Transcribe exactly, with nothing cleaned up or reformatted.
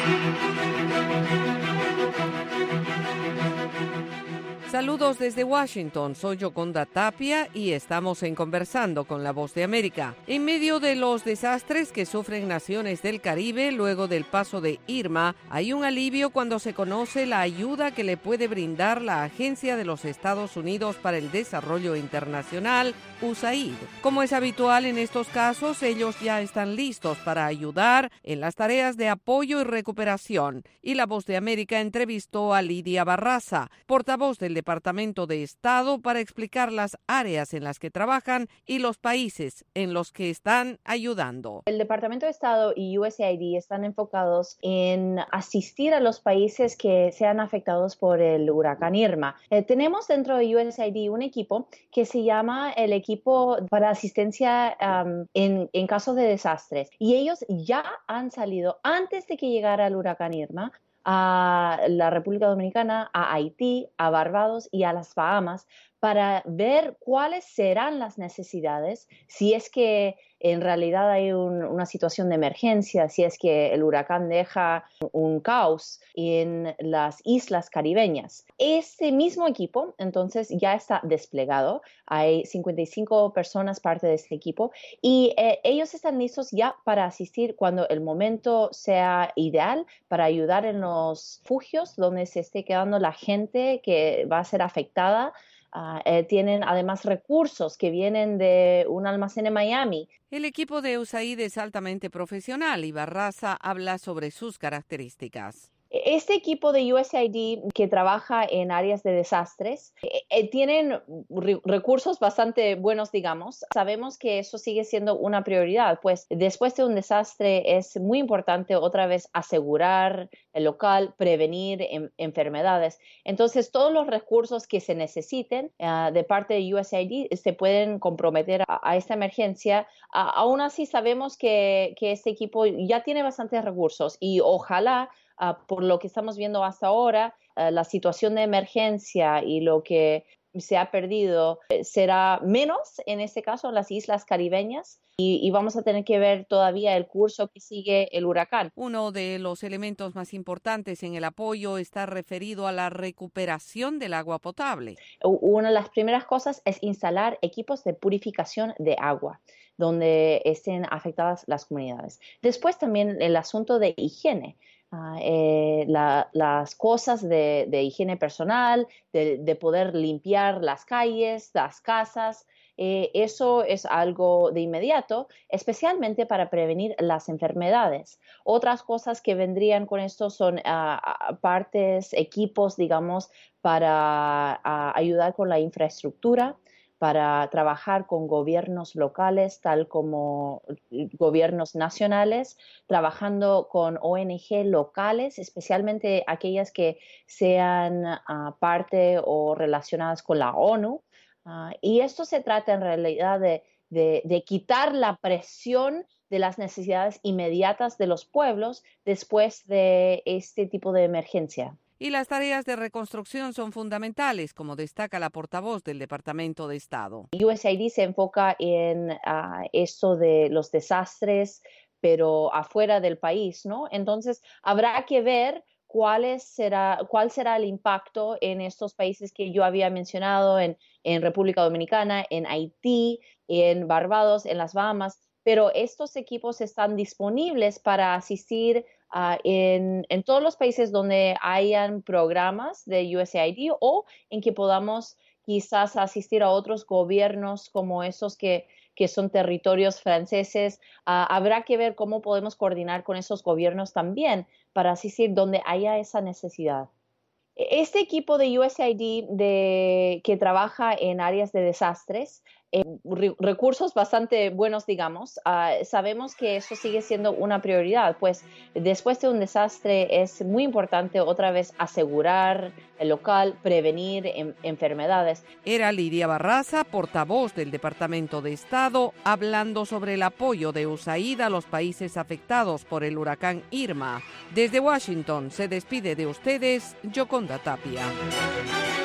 Saludos desde Washington, soy Yoconda Tapia y estamos en Conversando con la Voz de América. En medio de los desastres que sufren naciones del Caribe luego del paso de Irma, hay un alivio cuando se conoce la ayuda que le puede brindar la Agencia de los Estados Unidos para el Desarrollo Internacional, U S A I D. Como es habitual en estos casos, ellos ya están listos para ayudar en las tareas de apoyo y recuperación. Y la Voz de América entrevistó a Lidia Barraza, portavoz del Departamento de Estado, para explicar las áreas en las que trabajan y los países en los que están ayudando. El Departamento de Estado y U S A I D están enfocados en asistir a los países que sean afectados por el huracán Irma. Eh, tenemos dentro de U S A I D un equipo que se llama el equipo para asistencia um, en, en casos de desastres, y ellos ya han salido antes de que llegara el huracán Irma a la República Dominicana, a Haití, a Barbados y a las Bahamas para ver cuáles serán las necesidades, si es que en realidad hay un, una situación de emergencia, si es que el huracán deja un caos en las islas caribeñas. Este mismo equipo entonces ya está desplegado, hay cincuenta y cinco personas parte de este equipo y eh, ellos están listos ya para asistir cuando el momento sea ideal, para ayudar en los refugios donde se esté quedando la gente que va a ser afectada. Uh, eh, tienen además recursos que vienen de un almacén en Miami. El equipo de U S A I D es altamente profesional y Barraza habla sobre sus características. Este equipo de U S A I D que trabaja en áreas de desastres eh, eh, tienen re- recursos bastante buenos, digamos. Sabemos que eso sigue siendo una prioridad, pues después de un desastre es muy importante otra vez asegurar el local, prevenir en, enfermedades. Entonces, todos los recursos que se necesiten uh, de parte de U S A I D se pueden comprometer a, a esta emergencia. Uh, aún así, sabemos que, que este equipo ya tiene bastantes recursos y ojalá Uh, por lo que estamos viendo hasta ahora, uh, la situación de emergencia y lo que se ha perdido eh, será menos, en este caso, en las islas caribeñas, y, y vamos a tener que ver todavía el curso que sigue el huracán. Uno de los elementos más importantes en el apoyo está referido a la recuperación del agua potable. Una de las primeras cosas es instalar equipos de purificación de agua donde estén afectadas las comunidades. Después también el asunto de higiene. Uh, eh, la, las cosas de, de higiene personal, de, de poder limpiar las calles, las casas, eh, eso es algo de inmediato, especialmente para prevenir las enfermedades. Otras cosas que vendrían con esto son uh, partes, equipos, digamos, para uh, ayudar con la infraestructura, para trabajar con gobiernos locales, tal como gobiernos nacionales, trabajando con O N G locales, especialmente aquellas que sean uh, parte o relacionadas con la ONU. Uh, y esto se trata en realidad de, de, de quitar la presión de las necesidades inmediatas de los pueblos después de este tipo de emergencia. Y las tareas de reconstrucción son fundamentales, como destaca la portavoz del Departamento de Estado. U S A I D se enfoca en uh, esto de los desastres, pero afuera del país, ¿no? Entonces, habrá que ver cuál será, cuál será el impacto en estos países que yo había mencionado, en, en República Dominicana, en Haití, en Barbados, en las Bahamas, pero estos equipos están disponibles para asistir Uh, en, en todos los países donde hayan programas de U S A I D o en que podamos quizás asistir a otros gobiernos como esos que, que son territorios franceses. Uh, habrá que ver cómo podemos coordinar con esos gobiernos también para asistir donde haya esa necesidad. Este equipo de U S A I D de, que trabaja en áreas de desastres, eh, re- recursos bastante buenos, digamos, uh, sabemos que eso sigue siendo una prioridad, pues después de un desastre es muy importante otra vez asegurar el local, prevenir en, enfermedades. Era Lidia Barraza, portavoz del Departamento de Estado, hablando sobre el apoyo de U S A I D a los países afectados por el huracán Irma. Desde Washington se despide de ustedes Yoconda Tapia.